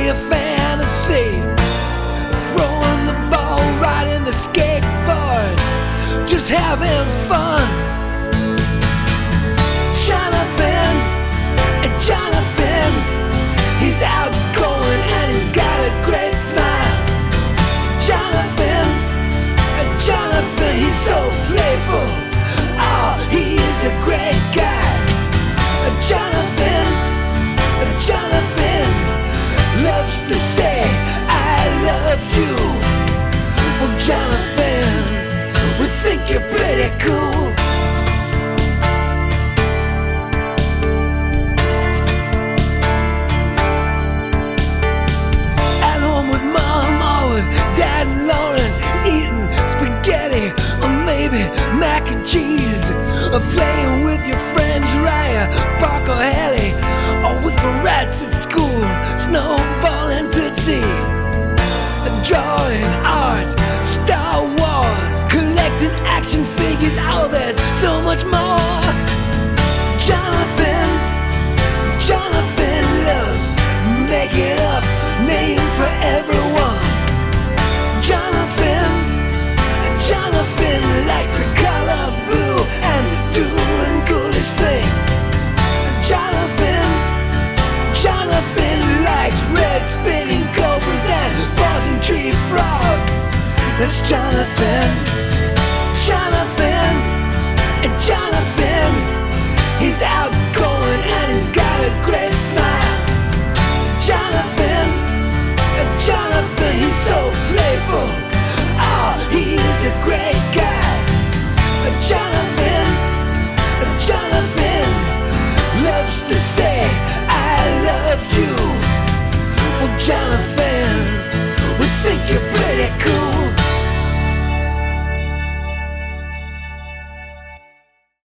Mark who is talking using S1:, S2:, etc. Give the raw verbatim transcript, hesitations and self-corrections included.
S1: only a fantasy. Throwing the ball right in the skateboard, just having fun. Jonathan, Jonathan, he's outgoing and he's got a great smile. Jonathan, Jonathan, he's so playful. Oh, he is a great guy. Jonathan, Jonathan loves to say, I love you. Well, Jonathan, we think you're pretty cool. At home with Mom or with Dad and Lauren, eating spaghetti or maybe mac and cheese, or playing with your friends Raya, Bark or Hallie, or with the rats at school, snowballing Tootsie. Drawing art, Star Wars, collecting action figures, oh there's so much more. Jonathan, Jonathan loves making up names for everyone. Jonathan, Jonathan likes the color blue and doing ghoulish things. Jonathan, Jonathan likes red spinning cobras and pausing tree frogs. That's Jonathan, Jonathan, Jonathan, he's outgoing and he's got a great smile. Jonathan, Jonathan, he's so playful. Oh, he is a great guy. Jonathan, Jonathan loves to say, I love you. Well, Jonathan,